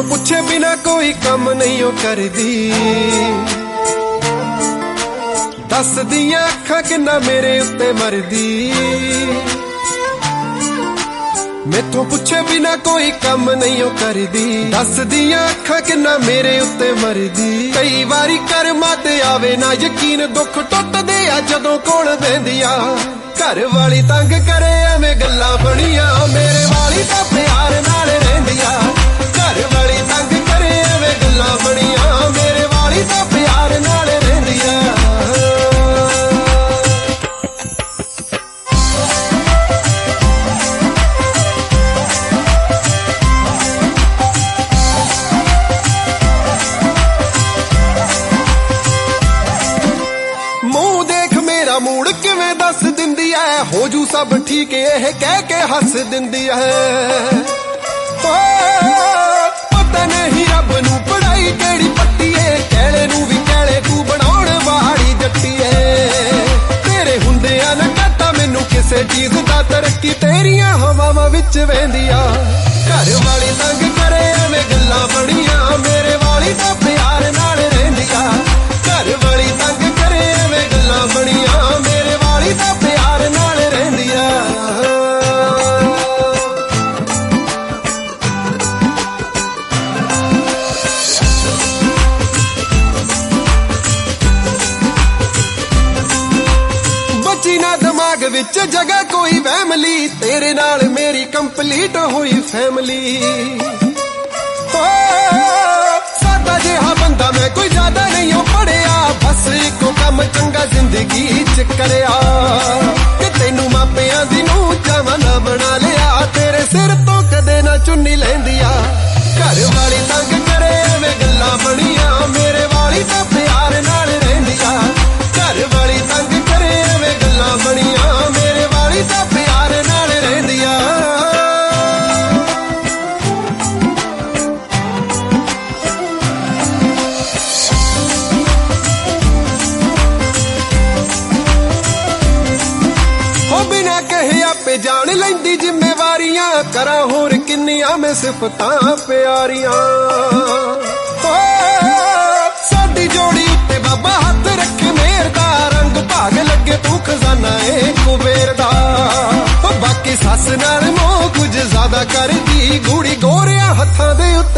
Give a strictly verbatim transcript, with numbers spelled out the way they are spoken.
ਪੁੱਛੇ ਬਿਨਾ ਕੋਈ ਕੰਮ ਨਹੀਂ ਉਹ ਕਰਦੀ। ਦੱਸਦੀਆਂ ਅੱਖਾਂ ਕਿੰਨਾ ਮੇਰੇ ਉੱਤੇ ਮਰਦੀ। ਮੈਥੋਂ ਪੁੱਛੇ ਬਿਨਾ ਕੋਈ ਕੰਮ ਨਹੀਂ ਉਹ ਕਰਦੀ। ਦੱਸਦੀਆਂ ਅੱਖਾਂ ਕਿੰਨਾ ਮੇਰੇ ਉੱਤੇ ਮਰਦੀ। ਕਈ ਵਾਰੀ ਕਰਮਾਂ ਤੇ ਆਵੇ ਨਾ ਯਕੀਨ, ਦੁੱਖ ਟੁੱਟਦੇ ਆ ਜਦੋਂ ਕੋਲ ਬਹਿੰਦੀਆਂ। ਘਰ ਵਾਲੀ ਤੰਗ ਕਰੇ ਐਵੇਂ ਗੱਲਾਂ ਬਣੀਆਂ, ਮੇਰੇ ਵਾਲੀ ਤਾਂ ਪਿਆਰ ਨਾਲ ਰਹਿੰਦੀਆਂ। ਘਰ ਵਾਲੀ ਤੰਗ ਕਰੇ ਐਵੇਂ ਗੱਲਾਂ ਬਣੀਆਂ, ਮੇਰੇ ਵਾਲੀ ਤਾਂ ਪਿਆਰ ਨਾਲ ਰਹਿੰਦੀਆਂ। ਮੂੰਹ ਦੇਖ ਮੇਰਾ ਮੂਡ ਕਿਵੇਂ ਦੱਸ ਦਿੰਦੀ ਐ, ਹੋ ਜੂ ਸਭ ਠੀਕ ਇਹ ਕਹਿ ਕੇ ਹੱਸ ਦਿੰਦੀ ਐ। ਪਤਾ ਨਹੀਂ ਰੱਬ ਨੂੰ ਪੜਾਈ ਕਿਹੜੀ ਪੱਟੀ ਏ, ਕਹਿਲੇ ਨੂੰ ਵੀ ਕਹਿਲੇ ਤੂੰ ਬਣਾਉਣ ਵਾਲੀ ਜੱਟੀ ਏ। ਤੇਰੇ ਹੁੰਦਿਆਂ ਨਾ ਘਾਟਾ ਮੈਨੂੰ ਕਿਸੇ ਚੀਜ਼ ਦਾ, ਤਰੱਕੀ ਤੇਰੀਆਂ ਹਵਾਵਾਂ ਵਿੱਚ ਵਹਿੰਦੀਆਂ। ਘਰ ਵਾਲੀ ਤੰਗ ਕਰੇ ਐਵੇਂ ਗੱਲਾਂ ਬਣੀਆਂ, ਮੇਰੇ ਵਾਲੀ ਤਾਂ ਪਿਆਰ ਨਾਲ ਰਹਿੰਦੀਆਂ। ਘਰ ਵਾਲੀ ਤੰਗ ਕਰੇ ਐਵੇਂ ਗੱਲਾਂ ਬਣੀਆਂ, ਮੇਰੇ ਵਾਲੀ ਤਾਂ ਪਿਆਰ ਨਾਲ ਰਹਿੰਦੀਆਂ। ਬਚੀ ਨਾ ਦਿਮਾਗ ਵਿੱਚ ਜਗ੍ਹਾ ਕੋਈ ਫੈਮਲੀ, ਤੇਰੇ ਨਾਲ ਮੇਰੀ ਕੰਪਲੀਟ ਹੋਈ ਫੈਮਲੀ। ਸਾਦਾ ਜਿਹਾ ਬੰਦਾ ਮੈਂ ਕੋਈ ਜ਼ਿਆਦਾ ਨਹੀਂ ਉਹ ਪੜਿਆ, ਬਸ ਇੱਕੋ ਕੰਮ ਚੰਗਾ ਜ਼ਿੰਦਗੀ ਚ ਕਰਿਆ। ਕਿ ਤੈਨੂੰ ਮਾਪਿਆਂ ਦੀ ਨੂੰ ਚਾਵਾਂ ਨਾ ਬਣਾ ਲਿਆ, ਤੇਰੇ ਸਿਰ ਤੋਂ ਕਦੇ ਨਾ ਚੁੰਨੀ ਲੈਂਦੀਆਂ। ਘਰ ਵਾਲੀ ਤੰਗ ਕਰੇ ਐਵੇਂ ਗੱਲਾਂ ਬਣੀਆਂ, ਮੇਰੇ ਵਾਲੀ ਤਾਂ ਪਿਆਰ ਨਾਲ ਰਹਿੰਦੀਆਂ। ਘਰ ਵਾਲੀ ਤੰਗ ਕਰੇ ਐਵੇਂ ਗੱਲਾਂ ਬਣੀਆਂ, ਮੇਰੇ ਵਾਲੀ ਤਾਂ ਪਿਆਰ ਨਾਲ ਰਹਿੰਦੀਆਂ। ਬਿਨਾ ਕਹੇ ਆਪੇ ਜਾਣ ਲੈਂਦੀ ਜ਼ਿੰਮੇਵਾਰੀਆਂ, ਕਰਾਂ ਹੋਰ ਕਿੰਨੀਆਂ ਮੈਂ ਸਿਫਤਾਂ ਪਿਆਰੀਆਂ। ਸਾਡੀ ਜੋੜੀ ਉੱਤੇ ਬਾਬਾ ਹੱਥ ਰੱਖੇ ਮੇਰ ਦਾ, ਰੰਗ ਭਾਗ ਲੱਗੇ ਤੂੰ ਖਜ਼ਾਨਾ ਏ ਕੁਬੇਰ ਦਾ। ਬਾਕੀ ਸੱਸ ਨਾਲ ਮੋਹ ਕੁਝ ਜ਼ਿਆਦਾ ਕਰਦੀ, ਗੂੜੀ ਗੋਰਿਆਂ ਹੱਥਾਂ ਦੇ ਉੱਤੇ